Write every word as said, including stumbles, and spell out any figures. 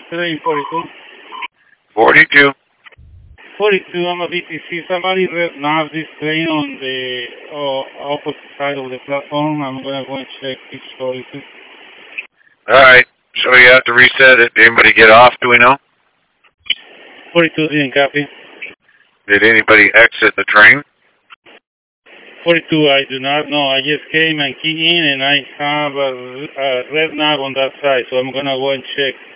train forty-two. forty-two. forty-two, I'm a B T C. Somebody red knocked this train on the uh, opposite side of the platform. I'm gonna go and check this forty-two. Alright, so you have to reset it. Did anybody get off, do we know? forty-two didn't copy. Did anybody exit the train? forty-two, I do not know. I just came and keyed in and I have a, a red knob on that side, so I'm gonna go and check